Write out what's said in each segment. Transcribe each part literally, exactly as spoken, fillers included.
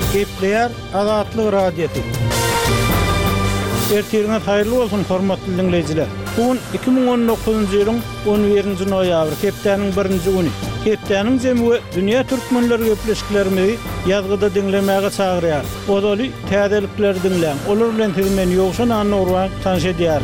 Gepleyer Azatlyk radiosu. Ertirine hayırlı olsun hormatly dinleyijiler. Bugün iki bin on dokuzuncu ýylyň on birinji noýabr hepdeniň birinji güni. Hepdeniň jemgy dünýä türkmenleri gepleşiklerimizi ýazgyda dinlemäge çagyrýar. Odaly täzelikler dinleň. Olar bilen tilmen ýogşan annorwan tanşy edýär.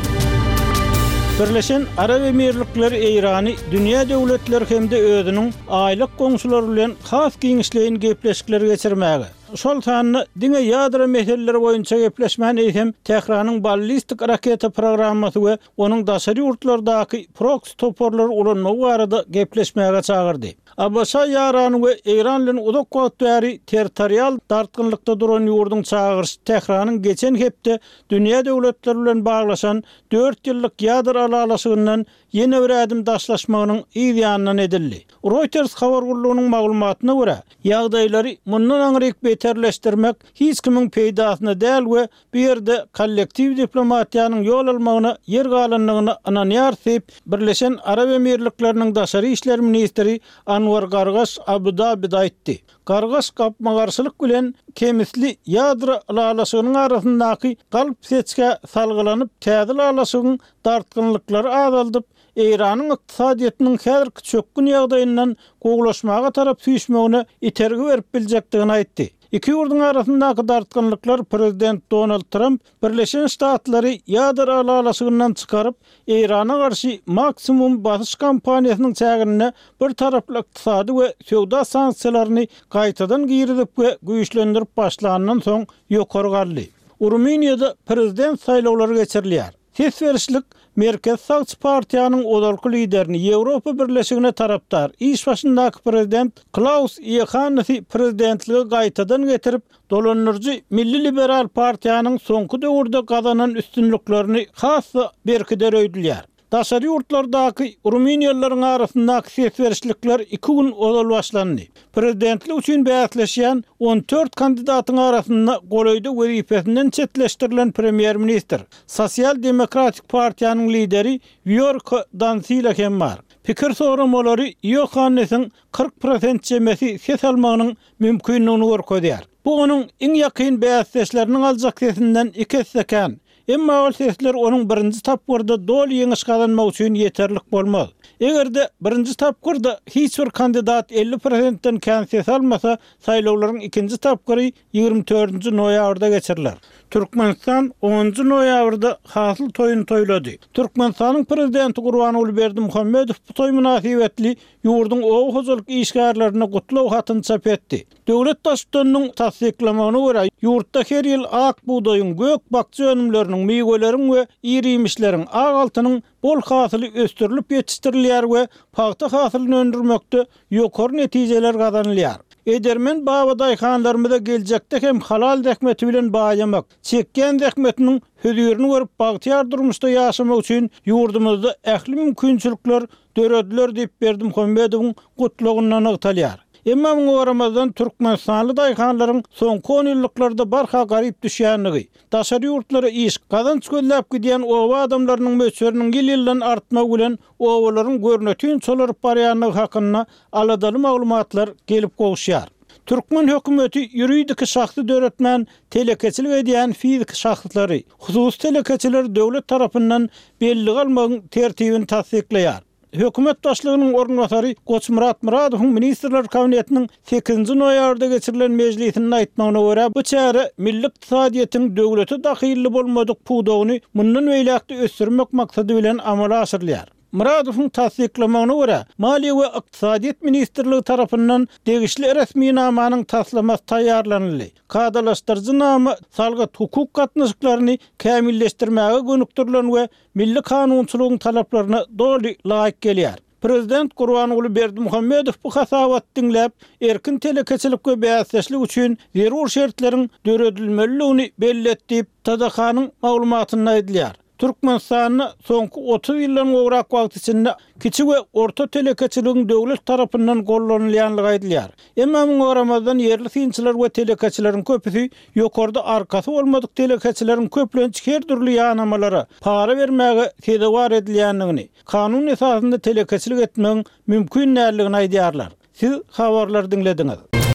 Birleşen Arab Emirlikleri Eýrany dünýä döwletleri hemde özüniň aýlyk goňşulary bilen has giňişleýin gepleşikler geçirmäge. Şol tanyny diňe ýadra meseleleri boýunça gepleşmän eýsem, Tehranyň ballistik raketa programmasy we onuň daşary ýurtlardaky proks toporlary ulanmagy barada gepleşmäge çagyrdy. Abbasa ýarany we Eýran bilen uzak wagtary territorial dartgynlykda duran ýurdun çagyrşy Tehranyň geçen hepde dünýä döwletleri bilen baglaşan dört ýyllyk ýadra alalaşygyndan ýene bir adım daşlaşmagynyň ýanyndan edildi. Reuters habar gurulunyň maglumatyna görä, ýagdaýlary mundan aňryk beterleşdirmek hiç kimin peýdasyna däl we bir ýerde kollektiw diplomatiýanyň ýol almagyna ýer galanlygyny ananýar diýip Birleşen Arab Emirlikleriniň daşary işler ministri Anwar Gargaş Abu Dabi'de aýtdy. Gargaş gapmagarçylyk bilen kemisli ýadra alalaşygynyň arasyndaky galp seçke salgylanyp täze alalaşygyň dartgynlyklary azaldyp Eýranyň ykdysadyetiniň häzirki çökkün ýagdaýyndan goglaşmaga tarap süýşmegine itergi berip biljekdigini aýtdy. İki ýurdun arasyndaky dartgynlyklar Prezident Donald Trump Birleşen Ştatlary ýadra alalaşygyndan çykaryp Eýrana garşy maksimum basyş kampaniýasynyň çägine bir taraply ykdysady we söwda sanksiýalaryny gaýtadan giýridip we güýçlendirip başlanandan soň ýokary galdy. Uruminiýada prezident saýlawlary geçirilýär. Ses verişlik Merkez Sağçı Partiýanyň odalky liderini Ýewropa Birleşigine taraptar iş başyndaky prezident Klaus Ýohannesy prezidentligi gaýtadan getirip dolanyrjy Milli Liberal Partiýanyň soňky döwürde gazanan üstünliklerini hassa berkider öýdülýär. Daşary ýurtlardaky Ruminiýalylaryň arasyndaky ses verişlikler iki gün odal başlandy. Prezidentlik üçin bäsleşýän on dört kandidatyň arasynda golaýda wezifesinden çetleşdirilen premier minister, Sosial Demokratik Partiýanyň lideri Viktor Dancila hem bar. Pikir soramolary Ýohannesyň kırk prosent jemesi ses almagynyň mümkinligini görkezýär. Bu onuň iň ýakyn bäsleşleriniň aljak sesinden iki sekan. Emma ol sesler onun birinci tapgyrda dol ýeňiş kazanmak üçin ýeterlik bolmaz. Egerde birinci tapgyrda hiç bir kandidat elli prosentden kän ses almasa, saýlawlaryň ikinji tapgyry ýygrimi dördünji noýabrda geçiriler. Türkmenistan onunju noýabrda hasyl toýuny toýlady. Türkmenistanyň prezidenti Gurbanuly Berdimuhammedow bu toý münasibetli ýurdun ow hojalyk işgärlerini gutlaw hatyny çap etdi. Döwlet daşdanyň tasdiklamagyna görä, ýurtda her ýyl ak buğdaýyň, gök bakçy önümleriniň, meýweleriň we irimişleriň ag altynyň bol hasyly östürilip ýetişdirilýär we paxta hasylyny öndürmekde ýokary netijeler gazanylýar. Edermen babaday hanlarymyza geljekde hem halal däkmeti bilen baýamak, çekgen däkmetiniň hödürini görüp bagtyar durmuşda ýaşamak üçin ýurdumyzda ähli mümkinçilikler döredler diýip Berdimuhammedowyň gutlugyndan agtalýar. Emma muňa garamazdan Türkmenistanly daýhanlaryň soňky on ýyllyklarda barha garyp düşýänligi, daşary ýurtlary iş gazanç göllep gidýän owa adamlarynyň möçberiniň ýyl-ýyldan artmagy bilen owalaryň görnetini çolaryp barýanlygy hakynda aladaly maglumatlar gelip gowuşýar. Türkmen hökümeti ýuridik şahsy döretmän telekeçilik edýän fizik şahslary, hususy telekeçiler döwlet tarapyndan belli almagyň tertibini tasdikleýär. Hökümet başlygynyň ornatary Goçmurat Muradowyň ministrler kabinetiniň sekinji noýabrda geçirilen mejlisinde aýtmagyna görä, bu çäre milli ykdysadyetiň döwlete dahilli bolmadyk puwdagyny mundan beýlekde ösdürmek maksady bilen amala aşyrylýar. Muradowyň tasdiklamagyna görä, Maliýe we Ykdysadyet ministrligi tarapyndan degişli resmi namanyň taslamasy taýýarlandy. Kadalaşdyrjy nama salgat hukuk gatnaşyklaryny kämilleşdirmäge gönükdirilen we milli kanunçylygyň talaplaryna doly laýyk gelýär. Prezident Gurbanuly Berdimuhammedow bu hasabat dinläp, erkin telekeçilik we bäsleşlik üçin zerur şertleriň döredilmeliligini belli etdi, Tadakanyň maglumatyna aýdylýar. Türkmenistanyň soňky otuz ýyldan gowrak wagt içinde kiçik we orta telekeçiligiň döwlet tarapyndan gollanylýanlygy aýdylýar. Emma muňa garamazdan ýerli synçylar we telekeçileriň köpüsi ýokarda arkasy bolmadyk telekeçileriň köplençik her türlü ýanamalara para bermäge tedawar edilýänligini, kanun esasynda telekeçilik etmegiň mümkin näçiligini aýdýarlar. Siz habarlar dinlediňiz.